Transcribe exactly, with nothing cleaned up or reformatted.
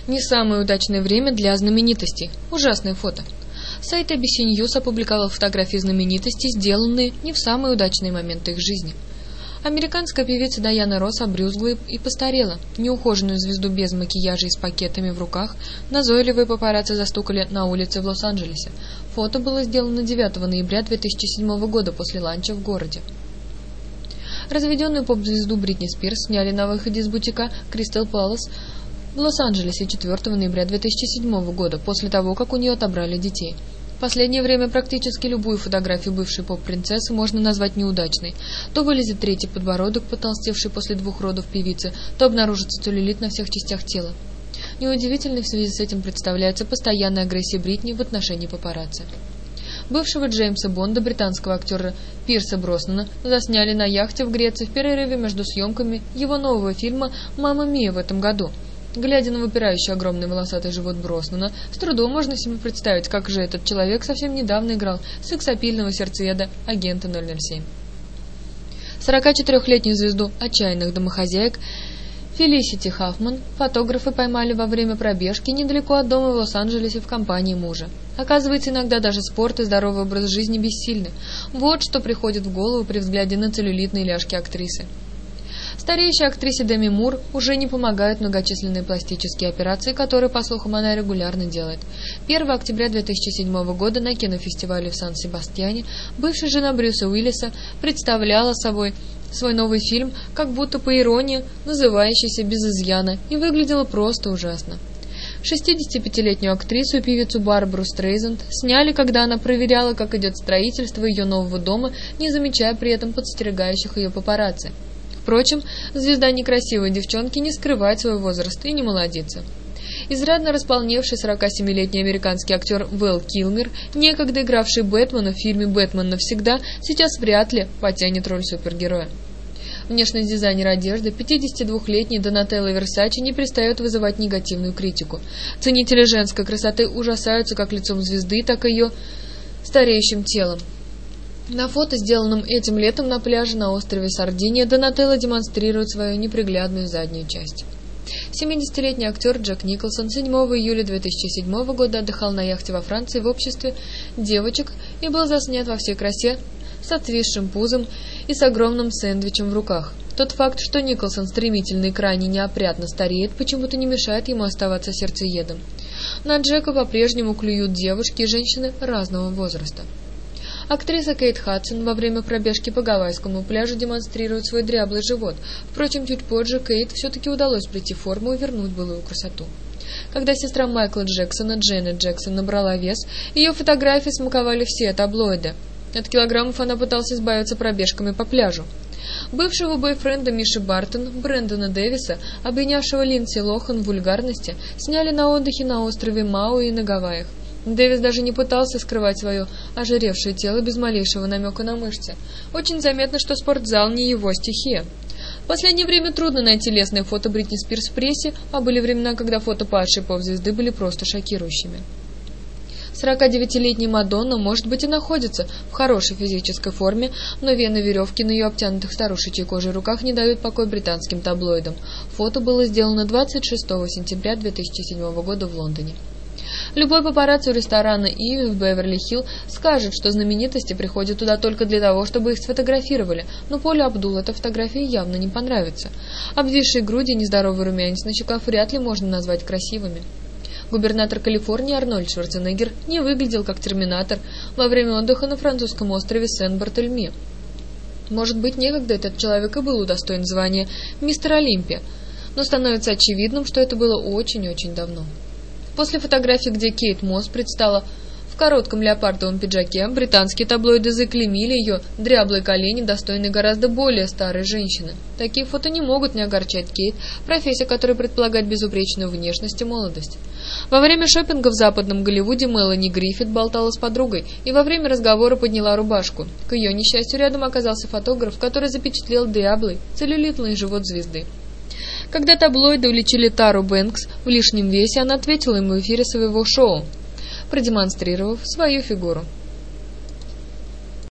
Не самое удачное время для знаменитостей. Ужасное фото. Сайт эй би си News опубликовал фотографии знаменитостей, сделанные не в самые удачные моменты их жизни. Американская певица Дайана Росс обрюзгла и постарела. Неухоженную звезду без макияжа и с пакетами в руках назойливые папарацци застукали на улице в Лос-Анджелесе. Фото было сделано девятого ноября две тысячи седьмого года после ланча в городе. Разведенную поп-звезду Бритни Спирс сняли на выходе из бутика Crystal Palace в Лос-Анджелесе четвертого ноября две тысячи седьмого года, после того, как у нее отобрали детей. В последнее время практически любую фотографию бывшей поп-принцессы можно назвать неудачной. То вылезет третий подбородок, потолстевший после двух родов певицы, то обнаружится целлюлит на всех частях тела. Неудивительной в связи с этим представляется постоянная агрессия Бритни в отношении папарацци. Бывшего Джеймса Бонда, британского актера Пирса Броснана, засняли на яхте в Греции в перерыве между съемками его нового фильма «Мамма Мия» в этом году. Глядя на выпирающий огромный волосатый живот Броснана, с трудом можно себе представить, как же этот человек совсем недавно играл сексапильного сердцееда агента ноль ноль семь. сорокачетырехлетнюю звезду отчаянных домохозяек Фелисити Хаффман фотографы поймали во время пробежки недалеко от дома в Лос-Анджелесе в компании мужа. Оказывается, иногда даже спорт и здоровый образ жизни бессильны. Вот что приходит в голову при взгляде на целлюлитные ляжки актрисы. Стареющей актрисе Деми Мур уже не помогают многочисленные пластические операции, которые, по слухам, она регулярно делает. первого октября две тысячи седьмого года на кинофестивале в Сан-Себастьяне бывшая жена Брюса Уиллиса представляла собой свой новый фильм, как будто по иронии, называющийся «Без изъяна», и выглядела просто ужасно. шестидесятипятилетнюю актрису и певицу Барбару Стрейзанд сняли, когда она проверяла, как идет строительство ее нового дома, не замечая при этом подстерегающих ее папарацци. Впрочем, звезда некрасивой девчонки не скрывает свой возраст и не молодится. Изрядно располневший сорокасемилетний американский актер Вэл Килмер, некогда игравший Бэтмена в фильме «Бэтмен навсегда», сейчас вряд ли потянет роль супергероя. Внешний дизайнер одежды, пятидесятидвухлетний Донателло Версачи, не перестает вызывать негативную критику. Ценители женской красоты ужасаются как лицом звезды, так и ее стареющим телом. На фото, сделанном этим летом на пляже на острове Сардиния, Донателло демонстрирует свою неприглядную заднюю часть. семидесятилетний актер Джек Николсон седьмого июля две тысячи седьмого года отдыхал на яхте во Франции в обществе девочек и был заснят во всей красе с отвисшим пузом и с огромным сэндвичем в руках. Тот факт, что Николсон стремительно и крайне неопрятно стареет, почему-то не мешает ему оставаться сердцеедом. На Джека по-прежнему клюют девушки и женщины разного возраста. Актриса Кейт Хадсон во время пробежки по гавайскому пляжу демонстрирует свой дряблый живот. Впрочем, чуть позже Кейт все-таки удалось прийти в форму и вернуть былую красоту. Когда сестра Майкла Джексона, Дженнет Джексон, набрала вес, ее фотографии смаковали все таблоиды. От килограммов она пыталась избавиться пробежками по пляжу. Бывшего бойфренда Миши Бартон, Брэндона Дэвиса, обвинявшего Линдси Лохан в вульгарности, сняли на отдыхе на острове Мауи на Гавайях. Дэвис даже не пытался скрывать свое ожиревшее тело без малейшего намека на мышцы. Очень заметно, что спортзал не его стихия. В последнее время трудно найти лестное фото Бритни Спирс в прессе, а были времена, когда фото падшей поп-звезды были просто шокирующими. сорокадевятилетняя Мадонна, может быть, и находится в хорошей физической форме, но вены веревки на ее обтянутых старушечьей кожей руках не дают покоя британским таблоидам. Фото было сделано двадцать шестого сентября две тысячи седьмого года в Лондоне. Любой папарацци у ресторана Иви в Беверли-Хилл скажет, что знаменитости приходят туда только для того, чтобы их сфотографировали, но Полю Абдул эта фотография явно не понравится. Обвисшие груди и нездоровый румянец на щеках вряд ли можно назвать красивыми. Губернатор Калифорнии Арнольд Шварценеггер не выглядел как терминатор во время отдыха на французском острове Сен-Бартельме. Может быть, некогда этот человек и был удостоен звания «Мистер Олимпия», но становится очевидным, что это было очень-очень давно. После фотографии, где Кейт Мосс предстала в коротком леопардовом пиджаке, британские таблоиды заклеймили ее дряблые колени, достойные гораздо более старой женщины. Такие фото не могут не огорчать Кейт, профессия которой предполагает безупречную внешность и молодость. Во время шопинга в западном Голливуде Мелани Гриффит болтала с подругой и во время разговора подняла рубашку. К ее несчастью, рядом оказался фотограф, который запечатлел дряблый, целлюлитный живот звезды. Когда таблоиды уличили Тару Бэнкс в лишнем весе, она ответила ему в эфире своего шоу, продемонстрировав свою фигуру.